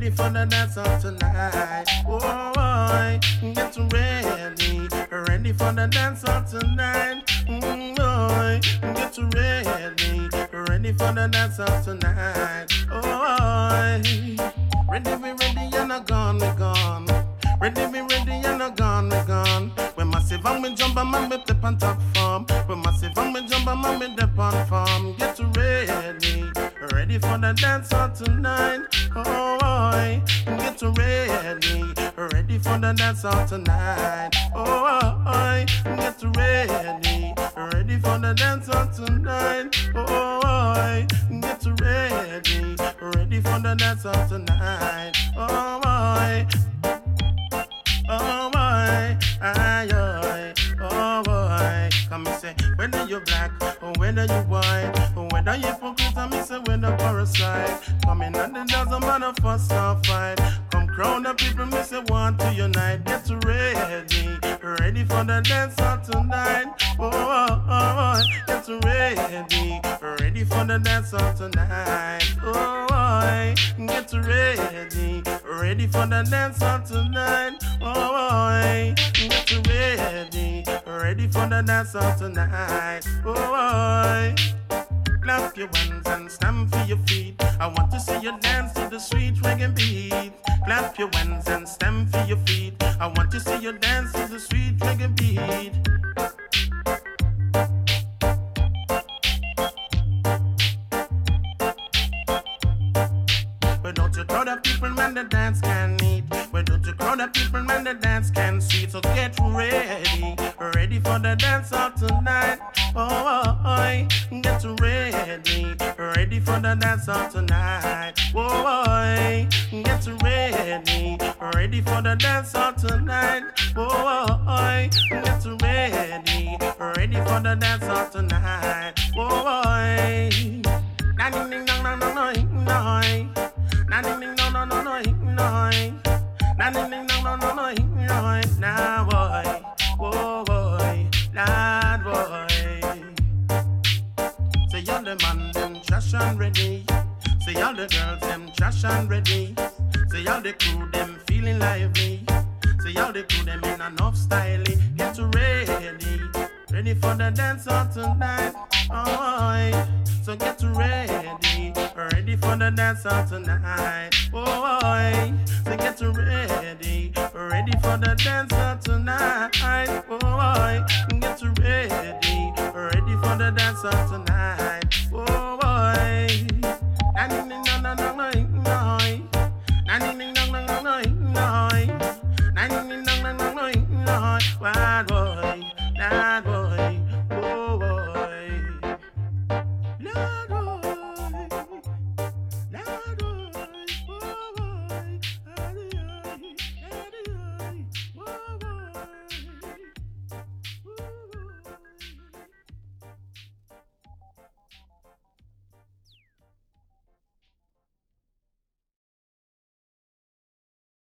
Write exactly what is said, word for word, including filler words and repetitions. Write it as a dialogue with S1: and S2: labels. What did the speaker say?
S1: ready for the dance of tonight. Oh, boy, get ready, ready for the dance of tonight. Mm, boy, get ready, ready for the dance of tonight. Oh, boy, ready, we ready, and a gone, we gone. Ready, we ready, and a gone, we gone. We massive and we jump and man, we dip on top form. We massive and we jump and man, we dip on form. Get ready, ready for the dance of tonight. Oh, boy, get ready, ready for the dance of tonight. Oh, boy, get ready, ready for the dance of tonight. Oh, boy, get ready, ready for the dance of tonight. Oh, boy. Oh boy, aye, aye, oh boy. Come and say, whether you black or whether you white, or whether you hypocrite or me say whether parasite. Come in and it doesn't matter fuss or fight. Come crowd the people, me say want to unite. Get ready, ready for the dance of tonight. Oh, oh, oh, get ready, ready for the dance of tonight. Oh boy, get ready, ready for the dance of tonight. Oh boy, get ready, ready for the dance of tonight. Oh boy, clap your hands and stamp for your feet. I want to see you dance to the sweet reggae beat. Clap your hands and stamp for your feet. I want to see you dance to the sweet reggae beat. But don't you throw the people, man, the dance can eat. But don't you throw the people, man, the dance can see. So get ready, ready for the dance of tonight. Oh, boy, get ready, ready for the dance of tonight. Oh, boy, get ready, ready for the dance of tonight. Oh, boy, get ready, ready for the dance of tonight. Oh, boy, na ding ding dong dong dong dong dong. Na ding ding no no no no no. Na ding ding no no no no no. Now boy, oh boy, lad boy. Say all the man them trash and ready. Say all the girls them trash and ready. Say all the crew them feeling lively. Say all the crew them in enough style. Get ready, ready for the dance of tonight. Oh, so get ready, ready for the dance of tonight. Oh boy, so get ready, ready for the dance of tonight. Oh boy, get ready, ready for the dance of tonight.